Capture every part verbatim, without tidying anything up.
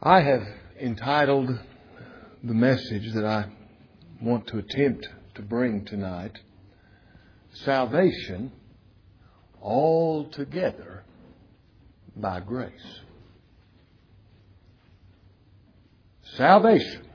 I have entitled the message that I want to attempt to bring tonight, Salvation Altogether by Grace. Salvation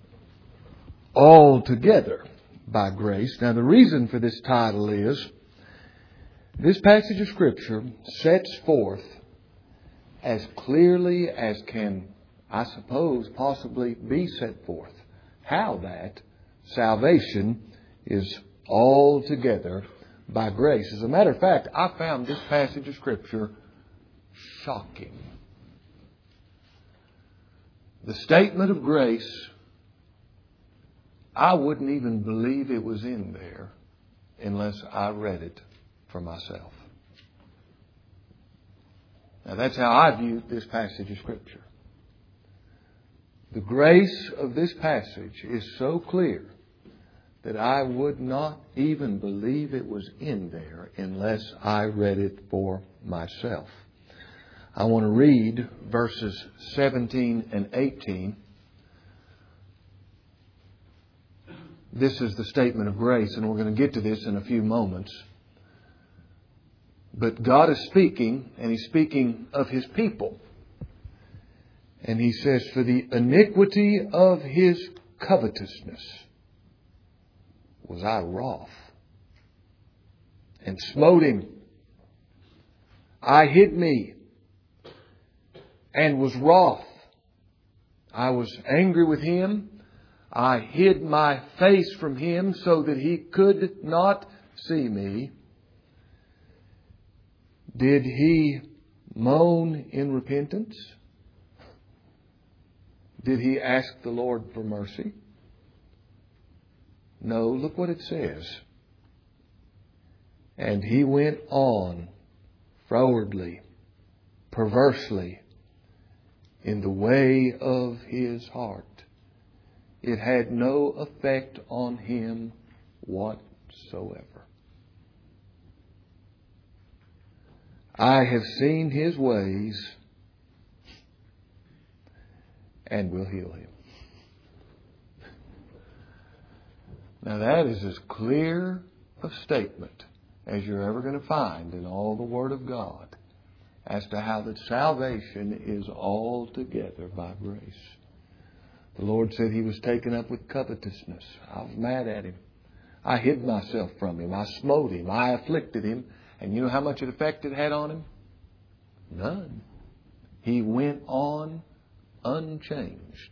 Altogether by Grace. Now, the reason for this title is this passage of Scripture sets forth as clearly as can, I suppose, possibly be set forth how that salvation is altogether by grace. As a matter of fact, I found this passage of Scripture shocking. The statement of grace, I wouldn't even believe it was in there unless I read it for myself. Now that's how I view this passage of Scripture. The grace of this passage is so clear that I would not even believe it was in there unless I read it for myself. I want to read verses seventeen and eighteen. This is the statement of grace, and we're going to get to this in a few moments. But God is speaking, and He's speaking of His people. And He says, for the iniquity of his covetousness was I wroth, and smote him. I hid me, and was wroth. I was angry with him. I hid my face from him so that he could not see me. Did he moan in repentance? Did he ask the Lord for mercy? No, look what it says. And he went on frowardly, perversely, in the way of his heart. It had no effect on him whatsoever. I have seen his ways and will heal him. Now that is as clear a statement as you're ever going to find in all the Word of God as to how that salvation is altogether by grace. The Lord said He was taken up with covetousness. I was mad at Him. I hid myself from Him. I smote Him. I afflicted Him. And you know how much effect it had on Him? None. He went on unchanged.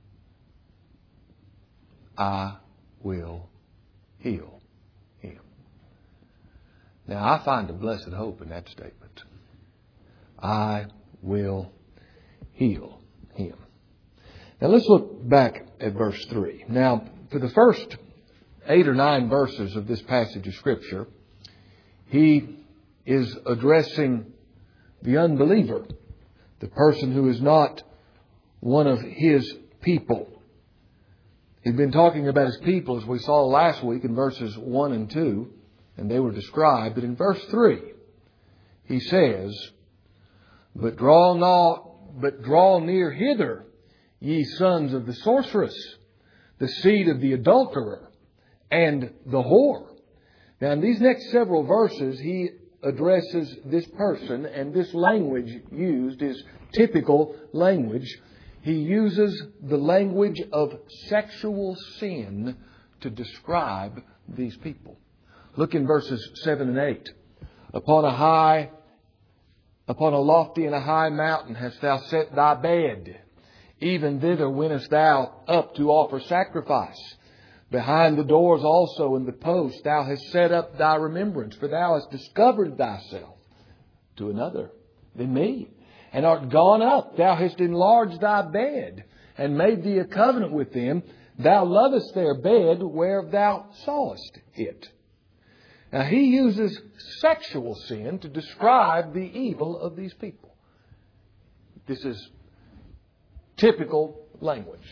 I will heal him. Now I find a blessed hope in that statement. I will heal him. Now let's look back at verse three. Now, for the first eight or nine verses of this passage of Scripture, he is addressing the unbeliever, the person who is not one of his people. He'd been talking about his people, as we saw last week in verses one and two, and they were described. But in verse three, he says, But draw not, but draw near hither, ye sons of the sorceress, the seed of the adulterer, and the whore. Now, in these next several verses, he addresses this person, and this language used is typical language. He uses the language of sexual sin to describe these people. Look in verses seven and eight. Upon a high, upon a lofty and a high mountain hast thou set thy bed. Even thither wentest thou up to offer sacrifice. Behind the doors also in the posts thou hast set up thy remembrance, for thou hast discovered thyself to another than me, and art gone up. Thou hast enlarged thy bed, and made thee a covenant with them. Thou lovest their bed where thou sawest it. Now he uses sexual sin to describe the evil of these people. This is typical language.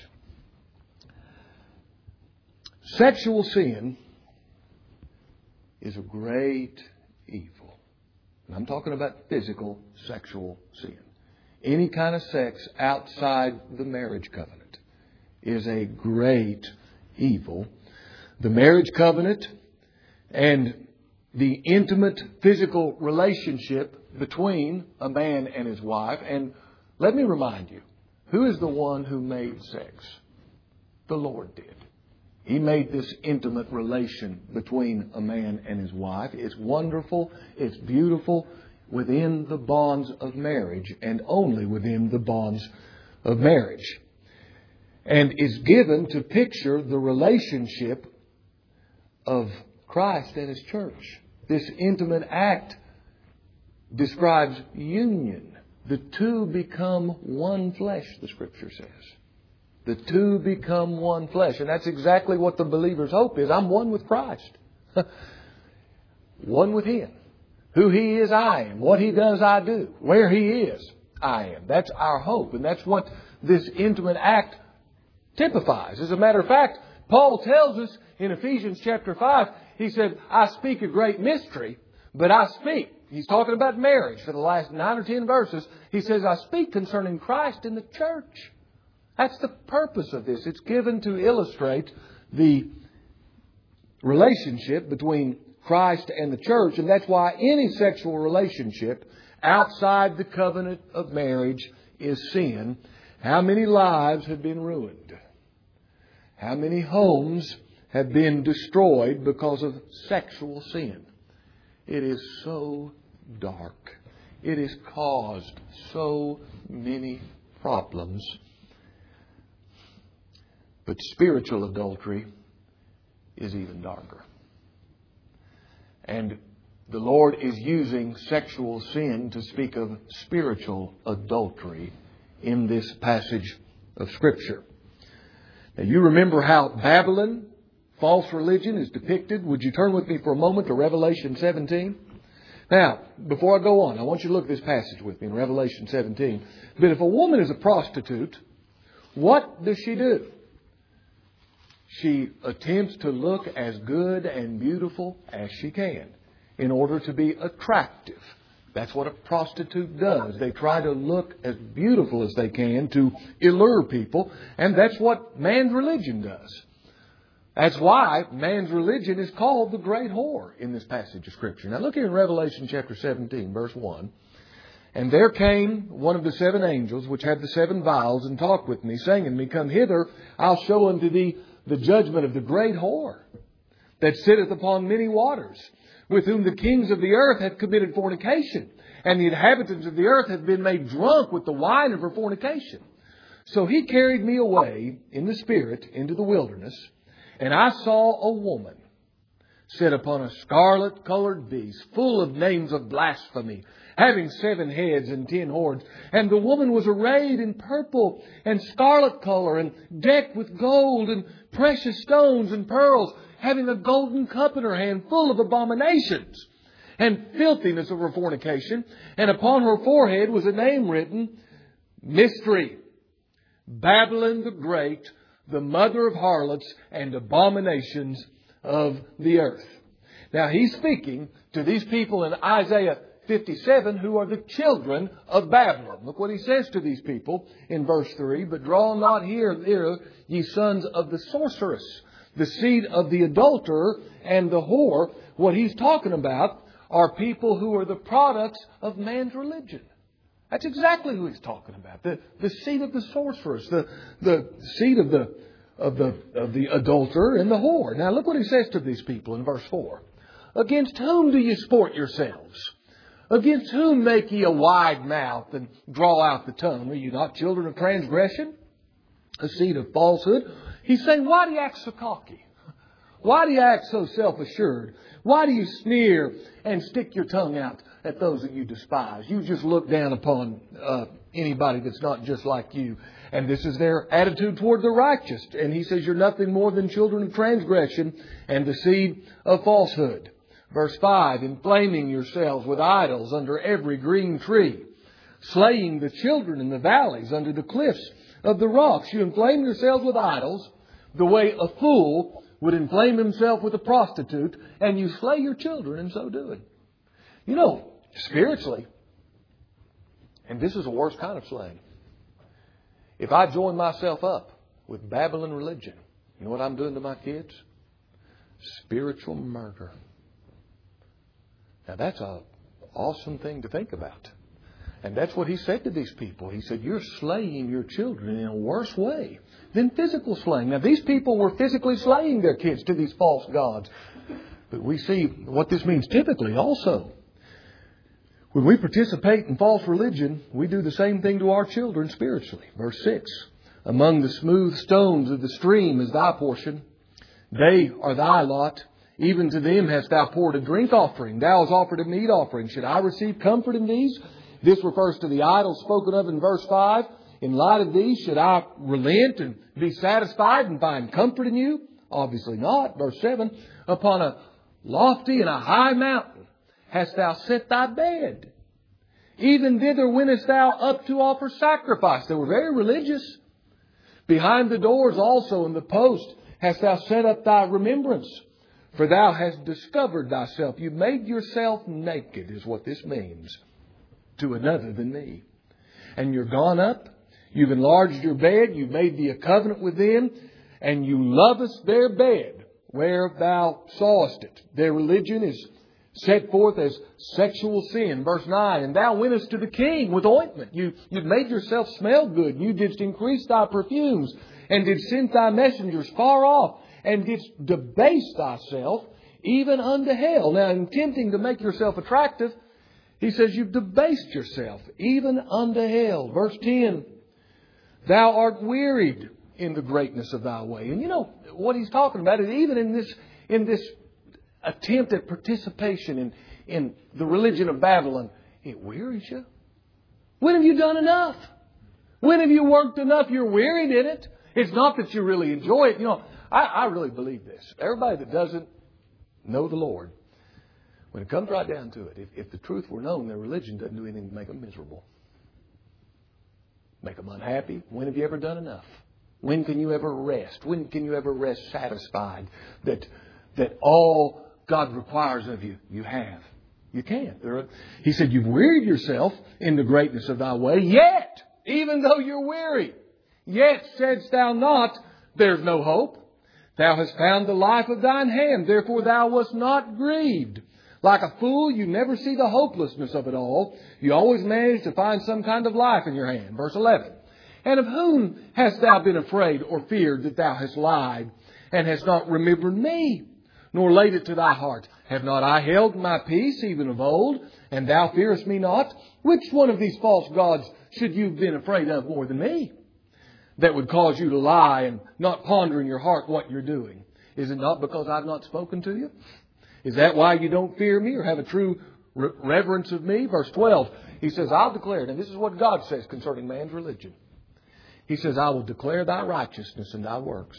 Sexual sin is a great evil. And I'm talking about physical sexual sin. any kind of sex outside the marriage covenant is a great evil. The marriage covenant and the intimate physical relationship between a man and his wife. And let me remind you, who is the one who made sex? The Lord did. He made this intimate relation between a man and his wife. It's wonderful. It's beautiful within the bonds of marriage and only within the bonds of marriage. And is given to picture the relationship of Christ and His church. This intimate act describes union. The two become one flesh, the Scripture says. The two become one flesh. And that's exactly what the believer's hope is. I'm one with Christ. One with Him. Who He is, I am. What He does, I do. Where He is, I am. That's our hope. And that's what this intimate act typifies. As a matter of fact, Paul tells us in Ephesians chapter five, he said, I speak a great mystery, but I speak. He's talking about marriage for the last nine or ten verses. He says, I speak concerning Christ in the church. That's the purpose of this. It's given to illustrate the relationship between Christ and the church. And that's why any sexual relationship outside the covenant of marriage is sin. How many lives have been ruined? How many homes have been destroyed because of sexual sin? It is so dark. It has caused so many problems. But spiritual adultery is even darker. And the Lord is using sexual sin to speak of spiritual adultery in this passage of Scripture. Now, you remember how Babylon, false religion, is depicted. Would you turn with me for a moment to Revelation seventeen? Now, before I go on, I want you to look at this passage with me in Revelation seventeen. But if a woman is a prostitute, what does she do? She attempts to look as good and beautiful as she can in order to be attractive. That's what a prostitute does. They try to look as beautiful as they can to allure people. And that's what man's religion does. That's why man's religion is called the great whore in this passage of Scripture. Now look here in Revelation chapter seventeen, verse one. And there came one of the seven angels which had the seven vials and talked with me, saying unto me, Come hither, I'll show unto thee the judgment of the great whore that sitteth upon many waters, with whom the kings of the earth have committed fornication, and the inhabitants of the earth have been made drunk with the wine of her fornication. So he carried me away in the Spirit into the wilderness, and I saw a woman sit upon a scarlet-colored beast, full of names of blasphemy, having seven heads and ten horns. And the woman was arrayed in purple and scarlet color, and decked with gold and precious stones and pearls, having a golden cup in her hand full of abominations and filthiness of her fornication. And upon her forehead was a name written, Mystery, Babylon the Great, the mother of harlots and abominations of the earth. Now he's speaking to these people in Isaiah fifty-seven who are the children of Babylon. Look what he says to these people in verse three. But draw not here, here, ye sons of the sorceress, the seed of the adulterer and the whore. What he's talking about are people who are the products of man's religion. That's exactly who he's talking about. The, the seed of the sorceress, the, the seed of the, of the, of the adulterer and the whore. Now look what he says to these people in verse four. Against whom do you sport yourselves? Against whom make ye a wide mouth and draw out the tongue? Are you not children of transgression? A seed of falsehood? He's saying, why do you act so cocky? Why do you act so self-assured? Why do you sneer and stick your tongue out at those that you despise? You just look down upon uh, anybody that's not just like you. And this is their attitude toward the righteous. And he says, you're nothing more than children of transgression and the seed of falsehood. Verse five, inflaming yourselves with idols under every green tree, slaying the children in the valleys under the cliffs of the rocks. You inflame yourselves with idols the way a fool would inflame himself with a prostitute, and you slay your children in so doing. You know, spiritually, And this is the worst kind of slaying. If I join myself up with Babylon religion, you know what I'm doing to my kids? Spiritual murder. Now that's an awesome thing to think about. And that's what he said to these people. He said, you're slaying your children in a worse way than physical slaying. Now these people were physically slaying their kids to these false gods. But we see what this means typically also. When we participate in false religion, we do the same thing to our children spiritually. Verse six. Among the smooth stones of the stream is thy portion. They are thy lot. Even to them hast thou poured a drink offering. Thou hast offered a meat offering. Should I receive comfort in these? This refers to the idols spoken of in verse five. In light of these, should I relent and be satisfied and find comfort in you? Obviously not. Verse seven. Upon a lofty and a high mountain hast thou set thy bed. Even thither wentest thou up to offer sacrifice. They were very religious. Behind the doors also in the post hast thou set up thy remembrance. For thou hast discovered thyself. You made yourself naked is what this means. To another than me. And you're gone up. You've enlarged your bed. You've made thee a covenant with them. And you lovest their bed where thou sawest it. Their religion is set forth as sexual sin. Verse nine. And thou wentest to the king with ointment. You, you've made yourself smell good. You didst increase thy perfumes. And did send thy messengers far off. And didst debase thyself even unto hell. Now, in attempting to make yourself attractive, he says you've debased yourself even unto hell. Verse ten. Thou art wearied in the greatness of thy way. And you know what he's talking about is even in this in this attempt at participation in, in the religion of Babylon, it wearies you. When have you done enough? When have you worked enough? You're wearied in it. It's not that you really enjoy it. You know, I, I really believe this. Everybody that doesn't know the Lord, when it comes right down to it, if, if the truth were known, their religion doesn't do anything to make them miserable. Make them unhappy. When have you ever done enough? When can you ever rest? When can you ever rest satisfied that that all God requires of you, you have? You can't. There are, he said, you've wearied yourself in the greatness of thy way, yet, even though you're weary, yet saidst thou not, there's no hope. Thou hast found the life of thine hand, therefore thou wast not grieved. Like a fool, you never see the hopelessness of it all. You always manage to find some kind of life in your hand. Verse eleven. And of whom hast thou been afraid or feared that thou hast lied, and hast not remembered me, nor laid it to thy heart? Have not I held my peace even of old, and thou fearest me not? Which one of these false gods should you have been afraid of more than me, that would cause you to lie and not ponder in your heart what you're doing? Is it not because I've not spoken to you? Is that why you don't fear me or have a true re- reverence of me? Verse twelve, he says, I'll declare, and this is what God says concerning man's religion. He says, I will declare thy righteousness and thy works.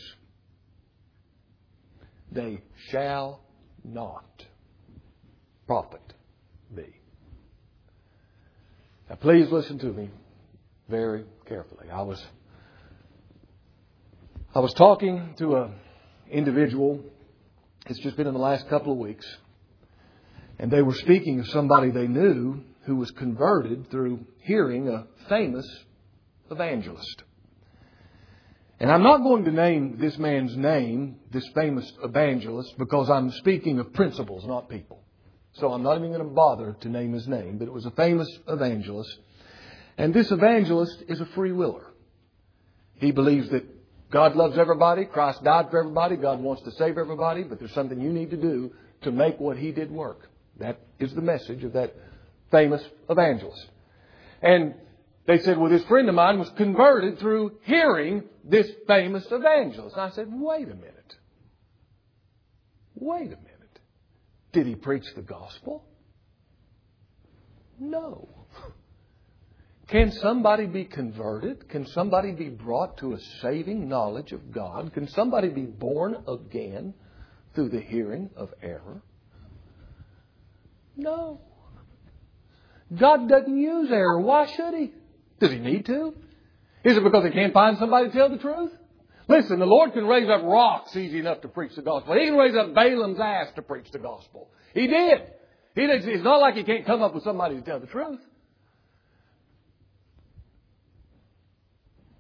They shall not profit thee. Now please listen to me very carefully. I was I was talking to an individual. It's just been in the last couple of weeks. And they were speaking of somebody they knew who was converted through hearing a famous evangelist. And I'm not going to name this man's name, this famous evangelist, because I'm speaking of principles, not people. So I'm not even going to bother to name his name, but it was a famous evangelist. And this evangelist is a free willer. He believes that God loves everybody. Christ died for everybody. God wants to save everybody. But there's something you need to do to make what He did work. That is the message of that famous evangelist. And they said, well, this friend of mine was converted through hearing this famous evangelist. And I said, wait a minute. Wait a minute. Did he preach the gospel? No. Can somebody be converted? Can somebody be brought to a saving knowledge of God? Can somebody be born again through the hearing of error? No. God doesn't use error. Why should He? Does He need to? Is it because He can't find somebody to tell the truth? Listen, the Lord can raise up rocks easy enough to preach the gospel. He can raise up Balaam's ass to preach the gospel. He did. He did. It's not like He can't come up with somebody to tell the truth.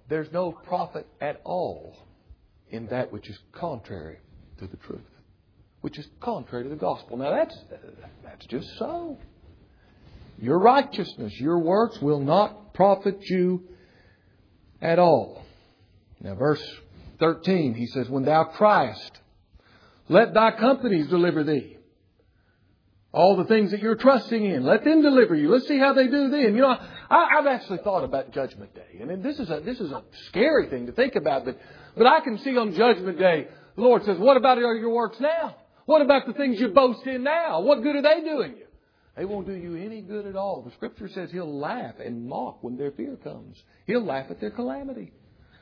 there's no profit at all in that which is contrary to the truth, which is contrary to the gospel. Now that's, that's just so. Your righteousness, your works will not profit you at all. Now verse thirteen, he says, when thou criest, let thy companies deliver thee. All the things that you're trusting in, let them deliver you. Let's see how they do then. You know, I, I've actually thought about Judgment Day. And this is a this is a scary thing to think about. But, but I can see on Judgment Day, the Lord says, what about your works now? What about the things you boast in now? What good are they doing you? They won't do you any good at all. The Scripture says He'll laugh and mock when their fear comes. He'll laugh at their calamity.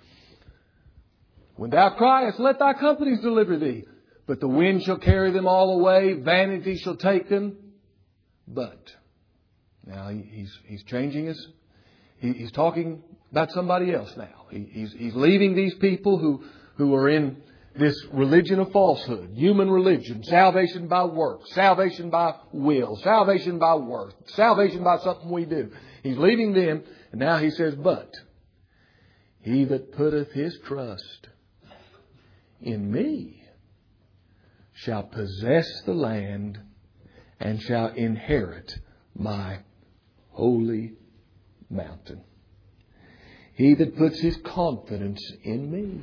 When thou criest, let thy companies deliver thee. But the wind shall carry them all away. Vanity shall take them. But, now he's he's changing his, he, he's talking about somebody else now. He, he's he's leaving these people who, who are in this religion of falsehood, human religion, salvation by works, salvation by will, salvation by worth, salvation by something we do. He's leaving them, and now he says, but he that putteth his trust in me shall possess the land and shall inherit my holy mountain. He that puts his confidence in me.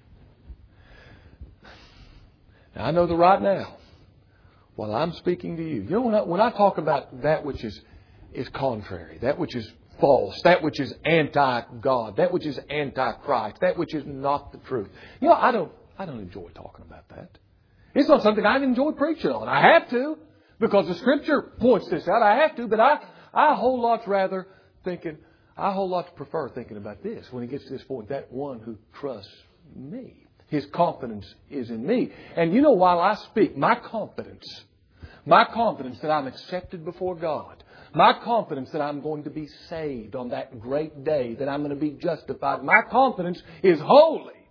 Now, I know that right now, while I'm speaking to you, you know, when I, when I talk about that which is, is contrary, that which is false, that which is anti-God, that which is anti-Christ, that which is not the truth. You know, I don't, I don't enjoy talking about that. It's not something I enjoy preaching on. I have to, because the Scripture points this out. I have to, but I, I a whole lot rather thinking, I a whole lot prefer thinking about this when he gets to this point. That one who trusts me. His confidence is in me. And you know, while I speak, my confidence, my confidence that I'm accepted before God, my confidence that I'm going to be saved on that great day, that I'm going to be justified, my confidence is wholly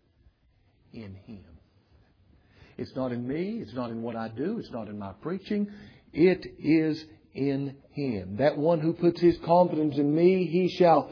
in Him. It's not in me. It's not in what I do. It's not in my preaching. It is in Him. That one who puts his confidence in me, he shall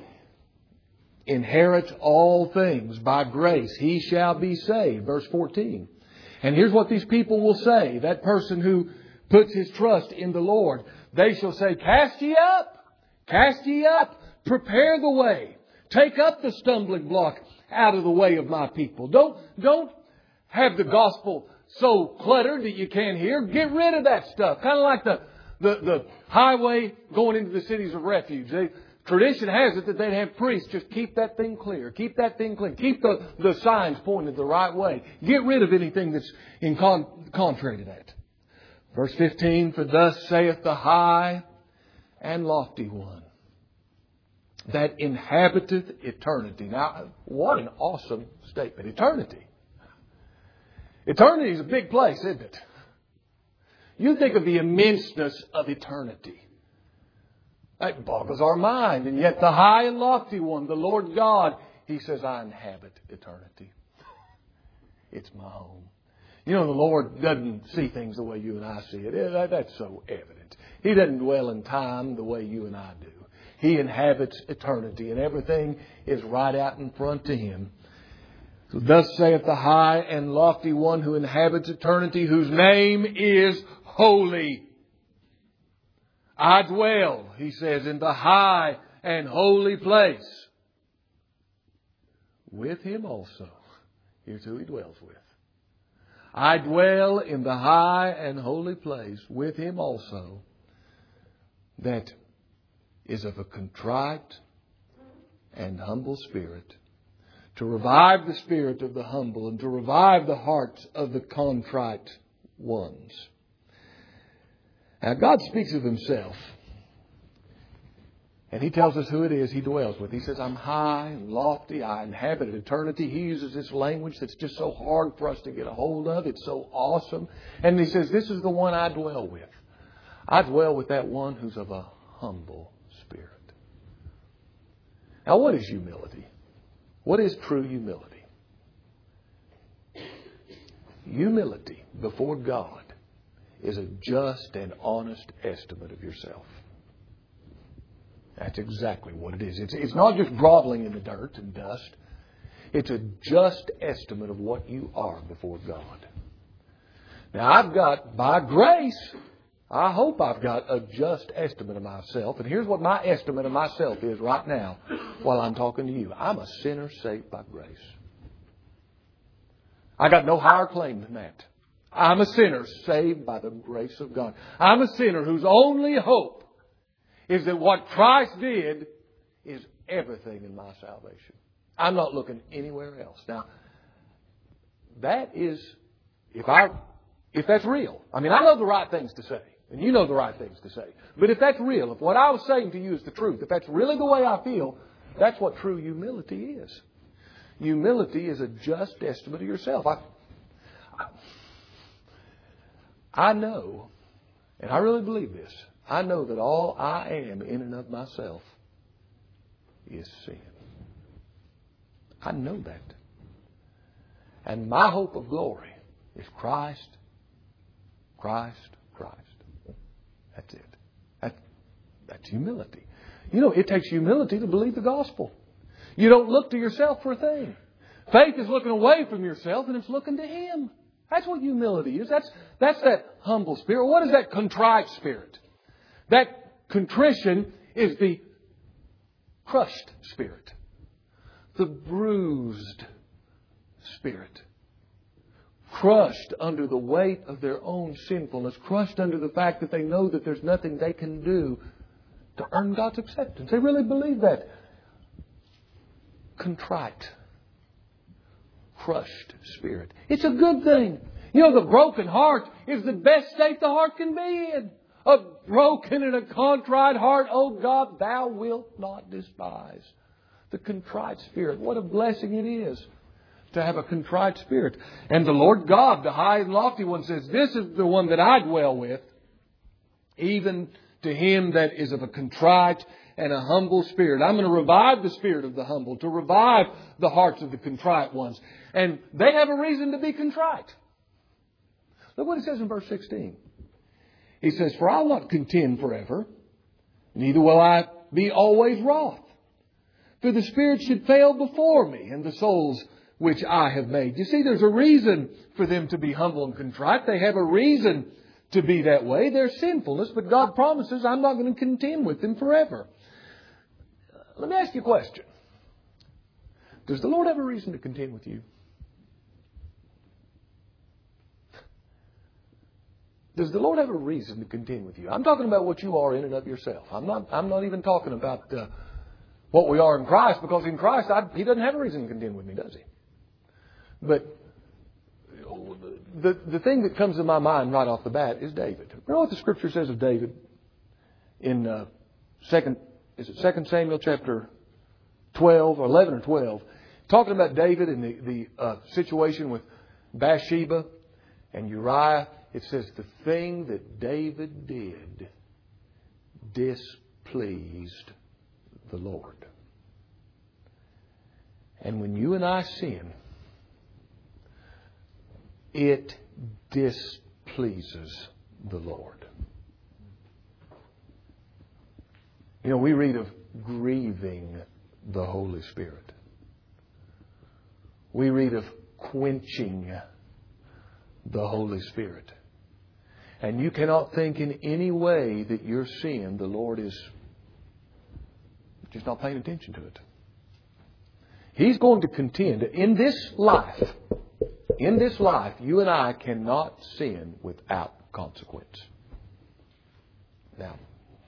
inherit all things by grace. He shall be saved. Verse fourteen. And here's what these people will say. That person who puts his trust in the Lord, they shall say, cast ye up. Cast ye up. Prepare the way. Take up the stumbling block out of the way of my people. Don't, don't have the gospel so cluttered that you can't hear. Get rid of that stuff. Kind of like the, the, the highway going into the cities of refuge. They, tradition has it that they'd have priests just keep that thing clear. Keep that thing clean. Keep the, the signs pointed the right way. Get rid of anything that's in con, contrary to that. Verse fifteen, for thus saith the high and lofty one that inhabiteth eternity. Now, what an awesome statement. Eternity. Eternity is a big place, isn't it? You think of the immenseness of eternity. That boggles our mind. And yet the high and lofty one, the Lord God, He says, I inhabit eternity. It's my home. You know, the Lord doesn't see things the way you and I see it. That's so evident. He doesn't dwell in time the way you and I do. He inhabits eternity, and everything is right out in front to Him. So thus saith the high and lofty one who inhabits eternity, whose name is holy. I dwell, He says, in the high and holy place with Him also. Here's who He dwells with. I dwell in the high and holy place with Him also, that is of a contrite and humble spirit, to revive the spirit of the humble and to revive the hearts of the contrite ones. Now, God speaks of Himself, and He tells us who it is He dwells with. He says, I'm high and lofty. I inhabit eternity. He uses this language that's just so hard for us to get a hold of. It's so awesome. And He says, this is the one I dwell with. I dwell with that one who's of a humble spirit. Now, what is humility? What is true humility? Humility before God is a just and honest estimate of yourself. That's exactly what it is. It's, it's not just groveling in the dirt and dust. It's a just estimate of what you are before God. Now, I've got, by grace, I hope I've got a just estimate of myself. And here's what my estimate of myself is right now while I'm talking to you. I'm a sinner saved by grace. I got no higher claim than that. I'm a sinner saved by the grace of God. I'm a sinner whose only hope is that what Christ did is everything in my salvation. I'm not looking anywhere else. Now, that is, if I, if that's real. I mean, I know the right things to say. And you know the right things to say. But if that's real, if what I was saying to you is the truth, if that's really the way I feel, that's what true humility is. Humility is a just estimate of yourself. I, I, I know, and I really believe this, I know that all I am in and of myself is sin. I know that. And my hope of glory is Christ, Christ, Christ. That's it. That, that's humility. You know, it takes humility to believe the gospel. You don't look to yourself for a thing. Faith is looking away from yourself and it's looking to Him. That's what humility is. That's, that's that humble spirit. What is that contrite spirit? That contrition is the crushed spirit. The bruised spirit. Crushed under the weight of their own sinfulness. Crushed under the fact that they know that there's nothing they can do to earn God's acceptance. They really believe that. Contrite. Crushed spirit. It's a good thing. You know, the broken heart is the best state the heart can be in. A broken and a contrite heart, oh God, Thou wilt not despise. The contrite spirit. What a blessing it is to have a contrite spirit. And the Lord God, the high and lofty one, says, this is the one that I dwell with, even to him that is of a contrite and a humble spirit. I'm going to revive the spirit of the humble, to revive the hearts of the contrite ones. And they have a reason to be contrite. Look what it says in verse sixteen. He says, for I'll not contend forever, neither will I be always wroth. For the spirit should fail before me, and the souls which I have made. You see, there's a reason for them to be humble and contrite. They have a reason to be that way. Their sinfulness, but God promises I'm not going to contend with them forever. Let me ask you a question. Does the Lord have a reason to contend with you? Does the Lord have a reason to contend with you? I'm talking about what you are in and of yourself. I'm not, I'm not even talking about uh, what we are in Christ, because in Christ, I, He doesn't have a reason to contend with me, does He? But the, the thing that comes to my mind right off the bat is David. You know what the Scripture says of David in uh, second, is it Second Samuel chapter twelve or eleven or twelve? Talking about David and the, the uh, situation with Bathsheba and Uriah. It says the thing that David did displeased the Lord. And when you and I sin, it displeases the Lord. You know, we read of grieving the Holy Spirit. We read of quenching the Holy Spirit. And you cannot think in any way that your sin, the Lord is just not paying attention to it. He's going to contend. In this life, in this life, you and I cannot sin without consequence. Now,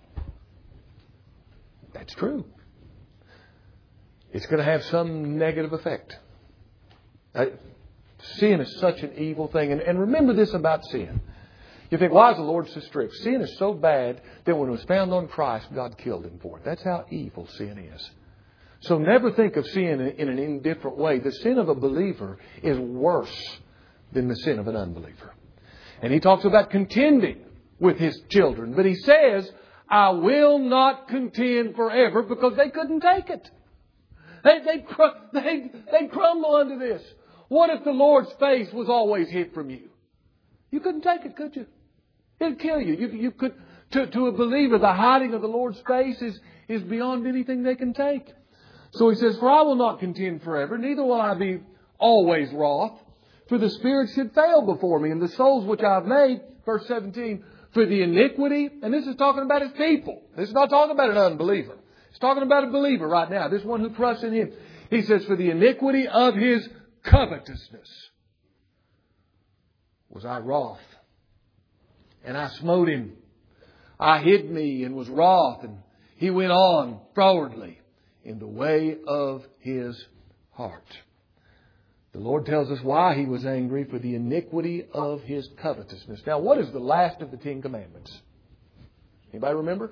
that's true. It's going to have some negative effect. Uh, sin is such an evil thing. And, and remember this about sin. You think, why is the Lord so strict? Sin is so bad that when it was found on Christ, God killed Him for it. That's how evil sin is. So never think of sin in an indifferent way. The sin of a believer is worse than the sin of an unbeliever. And He talks about contending with His children. But He says, I will not contend forever, because they couldn't take it. They, they, they, they crumble under this. What if the Lord's face was always hid from you? You couldn't take it, could you? It'd kill you. You, you could, To, to a believer, the hiding of the Lord's face is, is beyond anything they can take. So he says, for I will not contend forever, neither will I be always wroth. For the Spirit should fail before me, and the souls which I have made, verse seventeen, for the iniquity, and this is talking about His people. This is not talking about an unbeliever. It's talking about a believer right now, this one who trusts in Him. He says, for the iniquity of his covetousness was I wroth, and I smote him. I hid me and was wroth, and he went on frowardly in the way of his heart. The Lord tells us why He was angry, for the iniquity of his covetousness. Now, what is the last of the Ten Commandments? Anybody remember?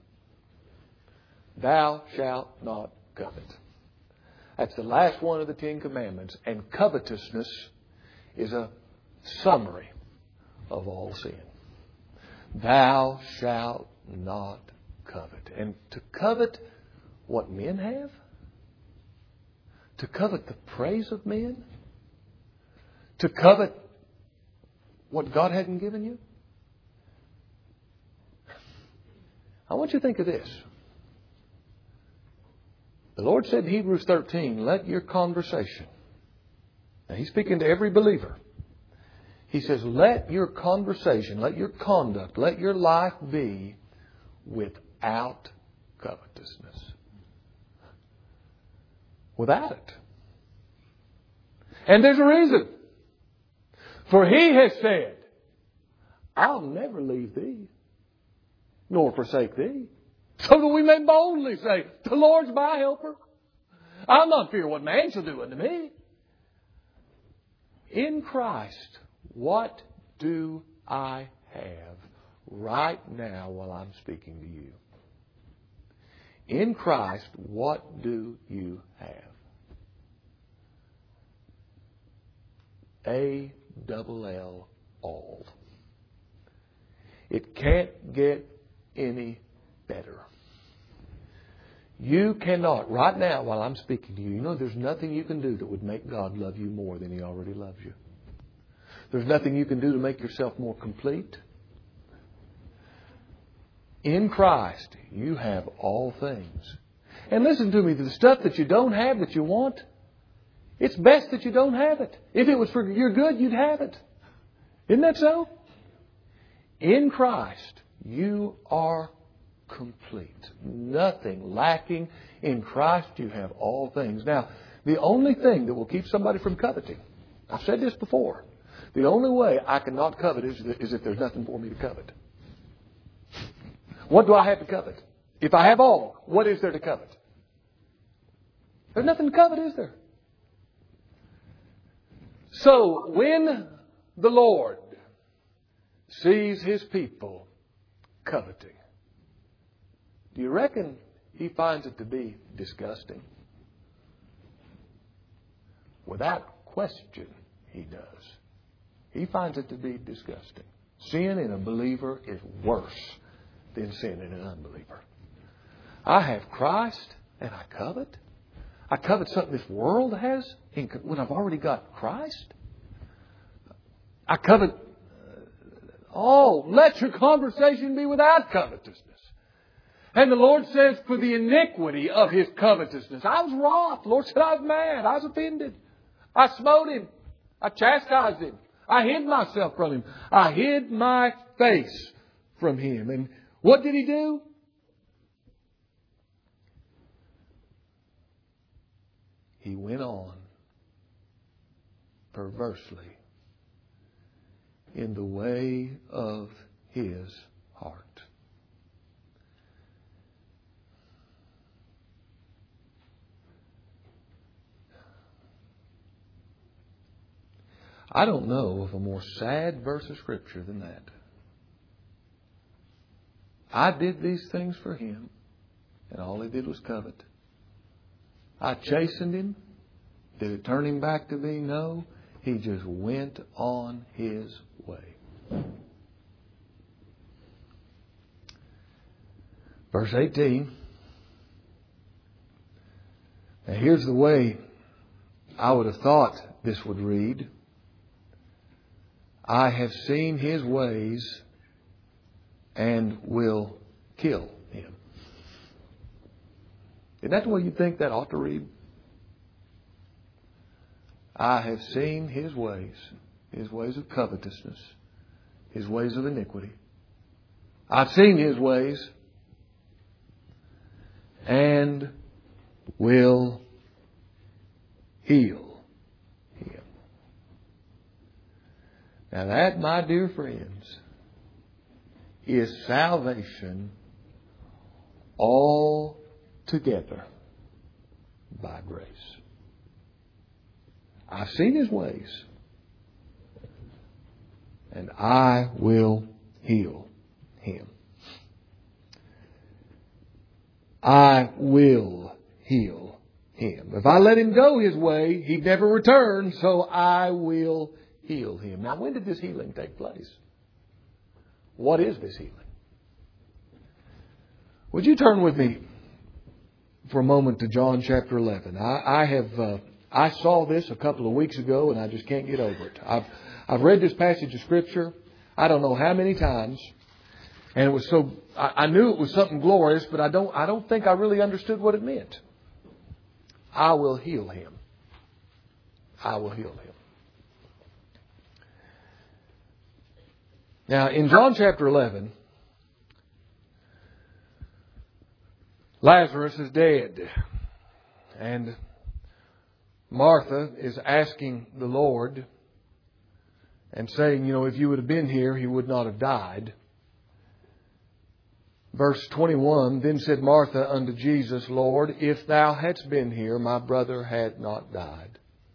Thou shalt not covet. That's the last one of the Ten Commandments. And covetousness is a summary of all sin. Thou shalt not covet. And to covet what men have? To covet the praise of men? To covet what God hadn't given you? I want you to think of this. The Lord said in Hebrews thirteen, let your conversation. Now He's speaking to every believer. He says, let your conversation, let your conduct, let your life be without covetousness. Without it. And there's a reason. For He has said, I'll never leave thee, nor forsake thee. So that we may boldly say, the Lord's my helper. I'll not fear what man shall do unto me. In Christ, what do I have right now while I'm speaking to you? In Christ, what do you have? A double L, all. It can't get any better. You cannot, right now while I'm speaking to you, you know there's nothing you can do that would make God love you more than He already loves you. There's nothing you can do to make yourself more complete. In Christ, you have all things. And listen to me, the stuff that you don't have that you want, it's best that you don't have it. If it was for your good, you'd have it. Isn't that so? In Christ, you are complete. Nothing lacking. In Christ, you have all things. Now, the only thing that will keep somebody from coveting, I've said this before, the only way I cannot covet is, is if there's nothing for me to covet. What do I have to covet? If I have all, what is there to covet? There's nothing to covet, is there? So, when the Lord sees His people coveting, do you reckon He finds it to be disgusting? Without question, He does. He finds it to be disgusting. Sin in a believer is worse than sin in an unbeliever. I have Christ and I covet. I covet something this world has when I've already got Christ. I covet, oh, let your conversation be without covetousness. And the Lord says, for the iniquity of his covetousness. I was wroth. The Lord said, I was mad. I was offended. I smote him. I chastised him. I hid myself from him. I hid my face from him. And what did he do? He went on perversely in the way of his heart. I don't know of a more sad verse of Scripture than that. I did these things for him, and all he did was covet. I chastened him. Did it turn him back to me? No. He just went on his way. Verse eighteen. Now here's the way I would have thought this would read. I have seen his ways and will kill him. Isn't that the way you think that ought to read? I have seen his ways, his ways of covetousness, his ways of iniquity. I've seen his ways and will heal him. Now that, my dear friends, is salvation altogether by grace. I've seen his ways, and I will heal him. I will heal him. If I let him go his way, he'd never return, so I will heal him. Now, when did this healing take place? What is this healing? Would you turn with me for a moment to John chapter eleven? I, I have uh, I saw this a couple of weeks ago, and I just can't get over it. I've I've read this passage of Scripture I don't know how many times, and it was so I, I knew it was something glorious, but I don't I don't think I really understood what it meant. I will heal him. I will heal him. Now, in John chapter eleven, Lazarus is dead. And Martha is asking the Lord and saying, you know, if you would have been here, he would not have died. Verse twenty-one, then said Martha unto Jesus, Lord, if thou hadst been here, my brother had not died.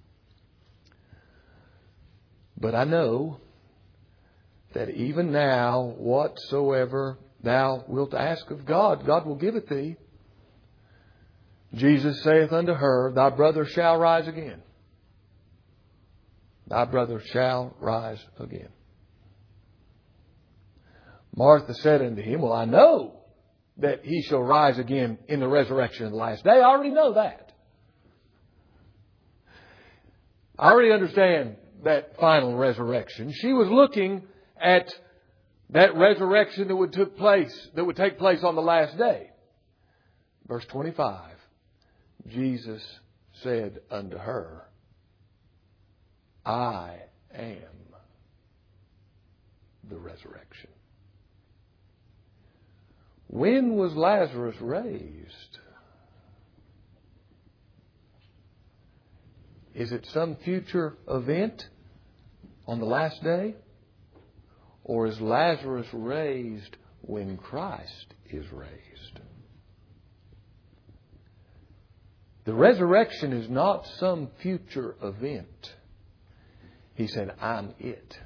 But I know that even now, whatsoever thou wilt ask of God, God will give it thee. Jesus saith unto her, thy brother shall rise again. Thy brother shall rise again. Martha said unto him, well, I know that he shall rise again in the resurrection of the last day. I already know that. I already understand that final resurrection. She was looking at that resurrection that would took place, that would take place on the last day. Verse twenty-five. Jesus said unto her, I am the resurrection. When was Lazarus raised? Is it some future event on the last day? Or is Lazarus raised when Christ is raised? The resurrection is not some future event. He said, I'm it.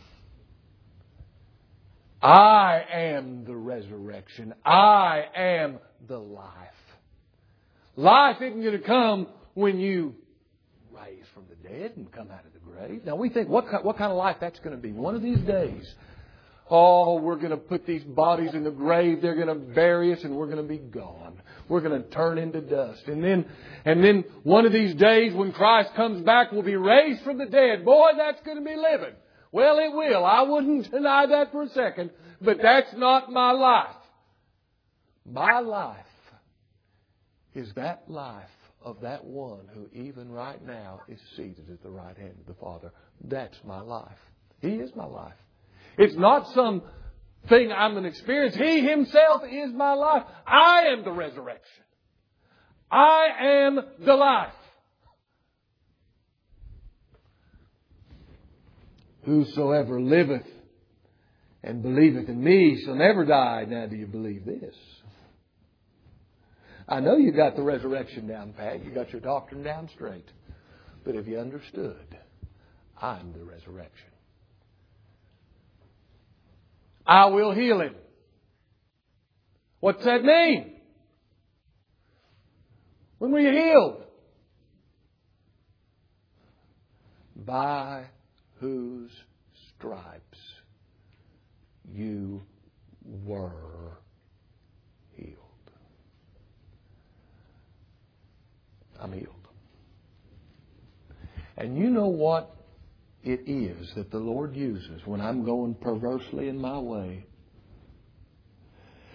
I am the resurrection. I am the life. Life isn't going to come when you rise from the dead and come out of the grave. Now we think, what, what kind of life that's going to be? One of these days, oh, we're going to put these bodies in the grave. They're going to bury us and we're going to be gone. We're going to turn into dust. And then, and then one of these days when Christ comes back, we'll be raised from the dead. Boy, that's going to be living. Well, it will. I wouldn't deny that for a second. But that's not my life. My life is that life of that one who even right now is seated at the right hand of the Father. That's my life. He is my life. It's not some thing I'm going to experience. He Himself is my life. I am the resurrection. I am the life. Whosoever liveth and believeth in me shall never die. Now, do you believe this? I know you got the resurrection down pat. You got your doctrine down straight. But have you understood? I'm the resurrection. I will heal him. What's that mean? When were you healed? By whose stripes you were healed. I'm healed. And you know what it is that the Lord uses when I'm going perversely in my way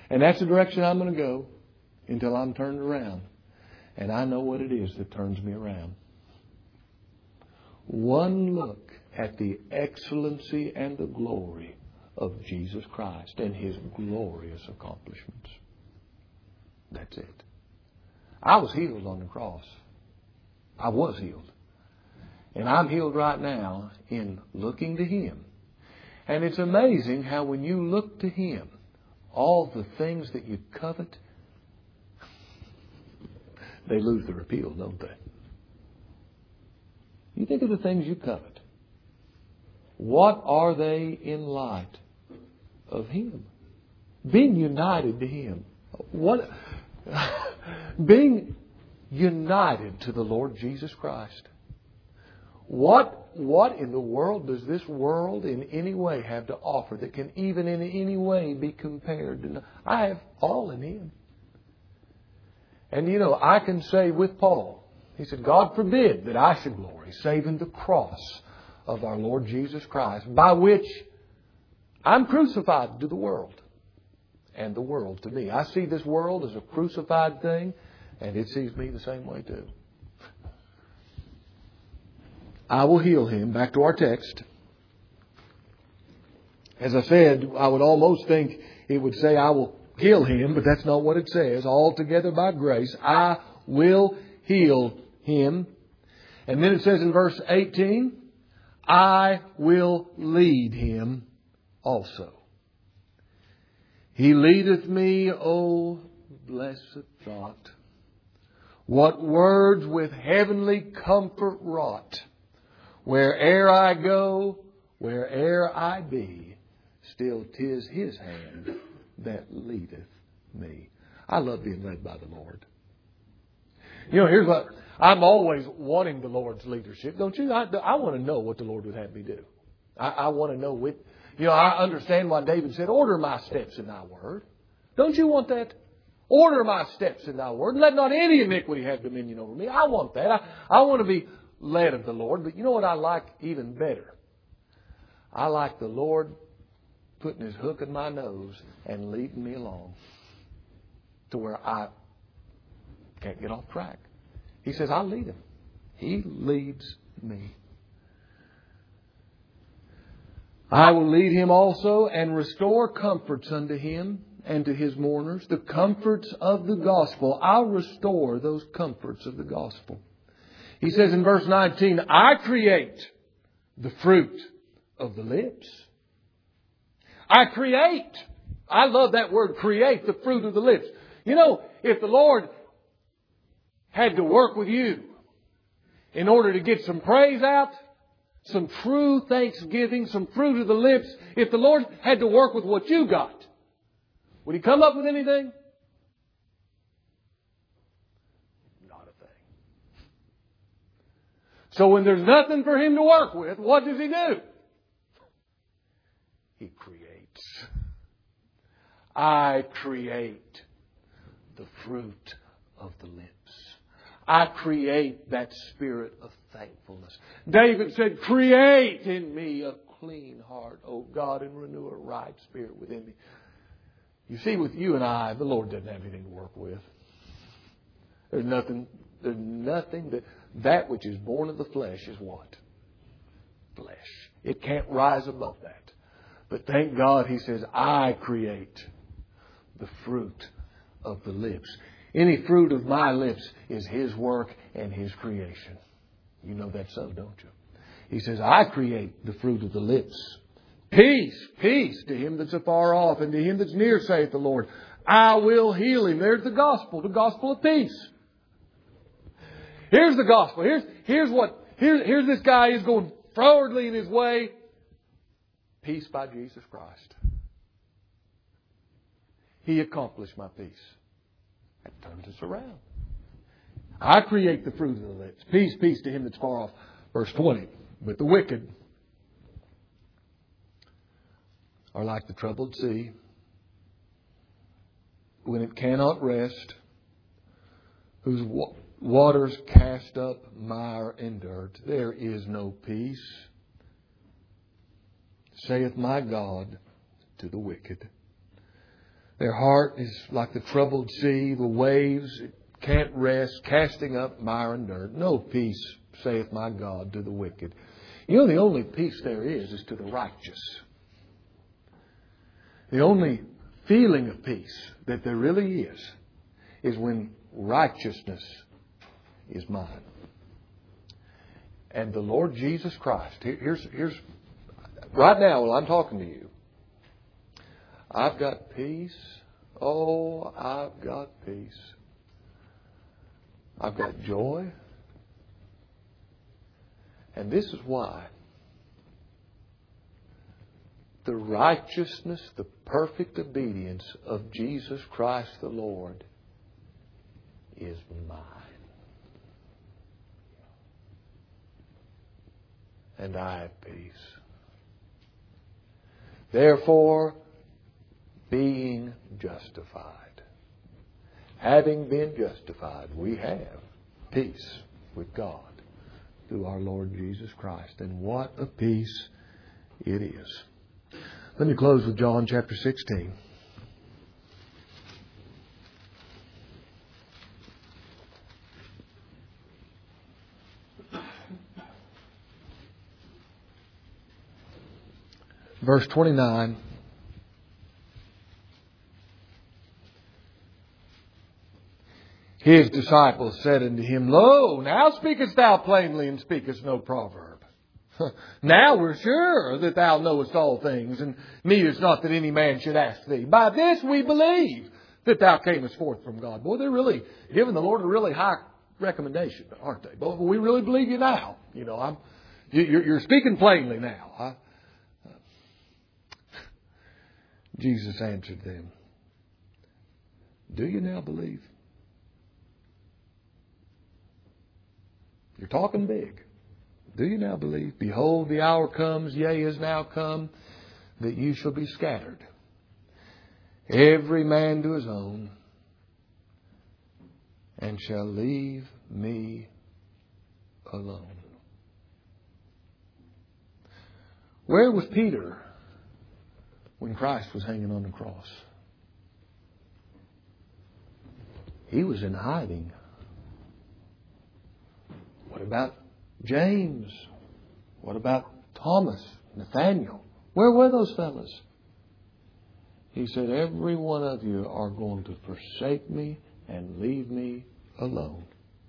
And that's the direction I'm going to go until I'm turned around. And I know what it is that turns me around. One look at the excellency and the glory of Jesus Christ and His glorious accomplishments. That's it. I was healed on the cross. I was healed. And I'm healed right now in looking to Him. And it's amazing how when you look to Him, all the things that you covet, they lose their appeal, don't they? You think of the things you covet. What are they in light of Him? Being united to Him. What? Being united to the Lord Jesus Christ. What, what in the world does this world in any way have to offer that can even in any way be compared to? I have all in Him. And you know, I can say with Paul, he said, God forbid that I should glory, save in the cross of our Lord Jesus Christ, by which I'm crucified to the world, and the world to me. I see this world as a crucified thing, and it sees me the same way too. I will heal him. Back to our text. As I said, I would almost think it would say, I will heal him, but that's not what it says. Altogether by grace, I will heal him. And then it says in verse eighteen, I will lead him also. He leadeth me, O blessed thought. What words with heavenly comfort wrought. Where'er I go, where'er I be, still 'tis His hand that leadeth me. I love being led by the Lord. You know, here's what, I'm always wanting the Lord's leadership, don't you? I, I want to know what the Lord would have me do. I, I want to know with, you know, I understand why David said, order my steps in thy word. Don't you want that? Order my steps in thy word. Let not any iniquity have dominion over me. I want that. I, I want to be led of the Lord. But you know what I like even better? I like the Lord putting His hook in my nose and leading me along to where I can't get off track. He says, I'll lead him. He leads me. I will lead him also and restore comforts unto him and to his mourners, the comforts of the gospel. I'll restore those comforts of the gospel. He says in verse nineteen, I create the fruit of the lips. I create. I love that word, create, the fruit of the lips. You know, if the Lord had to work with you in order to get some praise out, some true thanksgiving, some fruit of the lips, if the Lord had to work with what you got, would He come up with anything? Not a thing. So when there's nothing for Him to work with, what does He do? He creates. I create the fruit of the lips. I create that spirit of thankfulness. David said, create in me a clean heart, O God, and renew a right spirit within me. You see, with you and I, the Lord doesn't have anything to work with. There's nothing, there's nothing that, that which is born of the flesh is what? Flesh. It can't rise above that. But thank God, He says, I create the fruit of the lips. Any fruit of my lips is His work and His creation. You know that so, don't you? He says, I create the fruit of the lips. Peace, peace to him that's afar off and to him that's near, saith the Lord. I will heal him. There's the gospel, the gospel of peace. Here's the gospel. Here's, here's what, here, here's this guy who's going forwardly in his way. Peace by Jesus Christ. He accomplished my peace. That turns us around. I create the fruit of the lips. Peace, peace to him that's far off. Verse twenty. But the wicked are like the troubled sea, when it cannot rest, whose wa- waters cast up mire and dirt. There is no peace, saith my God to the wicked. Their heart is like the troubled sea, the waves can't rest, casting up mire and dirt. No peace, saith my God, to the wicked. You know, the only peace there is is to the righteous. The only feeling of peace that there really is, is when righteousness is mine. And the Lord Jesus Christ, here's, here's, right now while I'm talking to you, I've got peace. Oh, I've got peace. I've got joy. And this is why. The righteousness, the perfect obedience of Jesus Christ the Lord is mine. And I have peace. Therefore, being justified, having been justified, we have peace with God through our Lord Jesus Christ. And what a peace it is. Let me close with John chapter sixteen. Verse twenty-nine. His disciples said unto him, Lo, now speakest thou plainly, and speakest no proverb. Now we're sure that thou knowest all things, and needest not that any man should ask thee. By this we believe that thou camest forth from God. Boy, they're really giving the Lord a really high recommendation, aren't they? Boy, we really believe you now. You know, I'm, you're, you're speaking plainly now. Huh? Jesus answered them, Do you now believe? You're talking big. Do you now believe? Behold, the hour comes, yea, is now come, that you shall be scattered, every man to his own, and shall leave me alone. Where was Peter when Christ was hanging on the cross? He was in hiding. What about James? What about Thomas, Nathaniel? Where were those fellas? He said, every one of you are going to forsake me and leave me alone.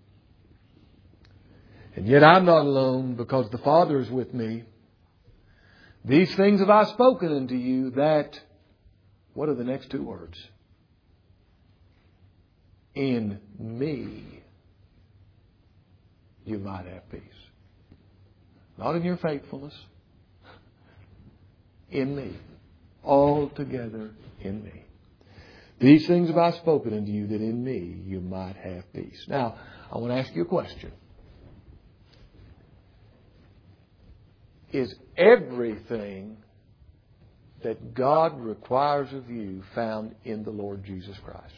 And yet I'm not alone, because the Father is with me. These things have I spoken unto you, that, what are the next two words? In me you might have peace. Not in your faithfulness. In me. Altogether in me. These things have I spoken unto you, that in me you might have peace. Now, I want to ask you a question. Is everything that God requires of you found in the Lord Jesus Christ?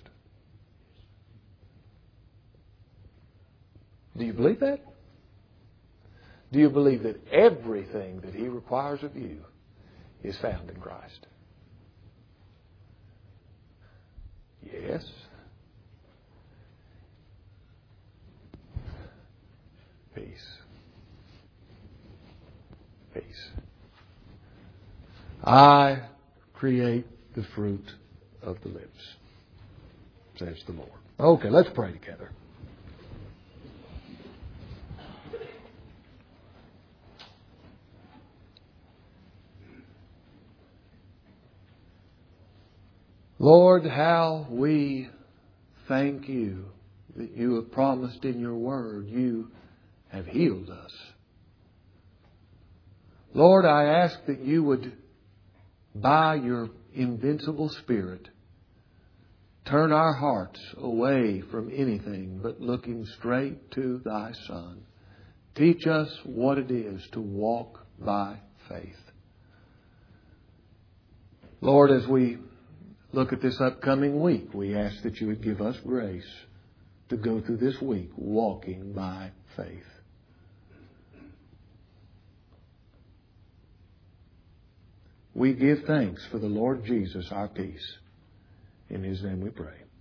Do you believe that? Do you believe that everything that He requires of you is found in Christ? Yes. Peace. Peace. I create the fruit of the lips, says the Lord. Okay, let's pray together. Lord, how we thank you that you have promised in your word you have healed us. Lord, I ask that you would, by your invincible Spirit, turn our hearts away from anything but looking straight to thy Son. Teach us what it is to walk by faith. Lord, as we look at this upcoming week, we ask that you would give us grace to go through this week walking by faith. We give thanks for the Lord Jesus, our peace. In His name we pray.